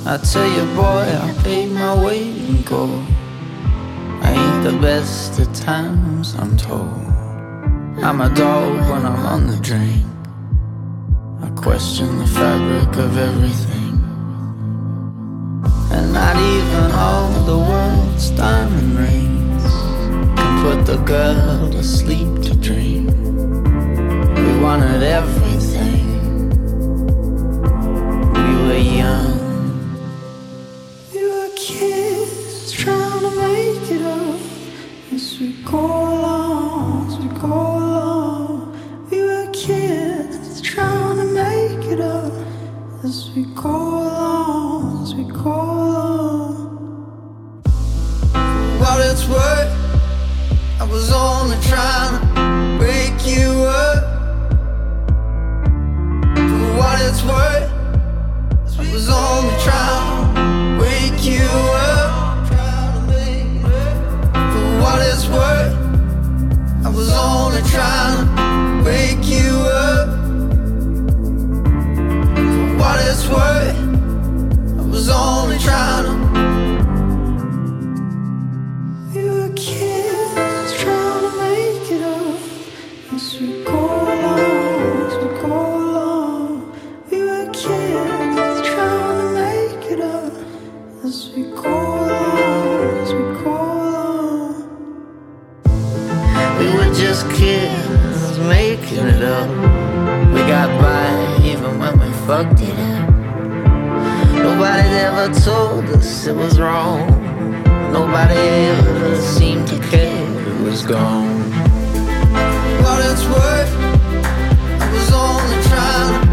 I tell you, boy, I paid my weight in gold. I ain't the best at times, I'm told. I'm a dog when I'm on the drain. I question the fabric of everything. And not even all the world's diamond rings can put the girl to sleep to dream. We wanted everything. We were young. We were kids trying to make it up as we go along, as we go along. We were kids trying to make it up as we go along, as we go along. For what it's worth, I was only trying to wake you up. For what it's worth, I was only trying to wake you up. For what it's worth, I was only trying to wake you up. For what it's worth, I was only trying to. We were kids trying to make it up as we go along, as we go along. We were kids trying to make it up as we go along, as we go along. We were just kids making it up. We got by even when we fucked it up. Nobody ever told us it was wrong. Nobody ever seemed to care it was gone. What it's worth, I was only trying to